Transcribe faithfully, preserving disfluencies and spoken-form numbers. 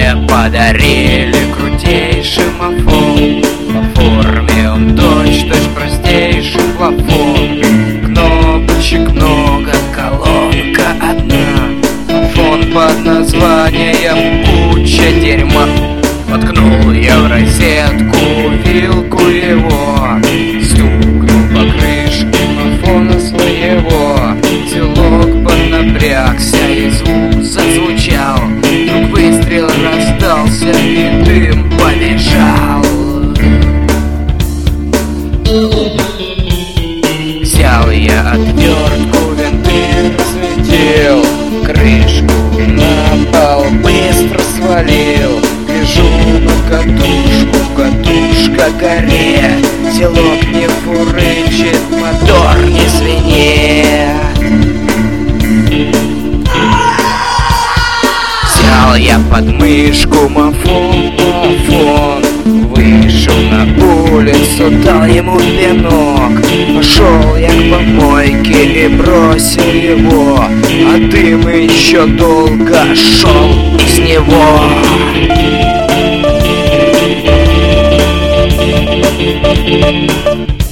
мне подарили крутейший мафон. По форме он точь-точь простейший плафон. Кнопочек много, колонка одна. Мафон под названием куча дерьма. Воткнул я в розетку вилку его, стукнул по крышке мафона своего. Телок поднапрягся и звук зазвучал. Вдруг выстрел раздался и дым побежал. Взял я отвертку, винты разлетел, крышку на пол быстро свалил. Лежу на катушку, катушка горит, телок не фурычит, мотор не звенит. Взял я под мышку мафон, мафон, вышел на улицу, дал ему пинок. Пошел я к помойке и бросил его, а дым еще долго шел из него. Thank you.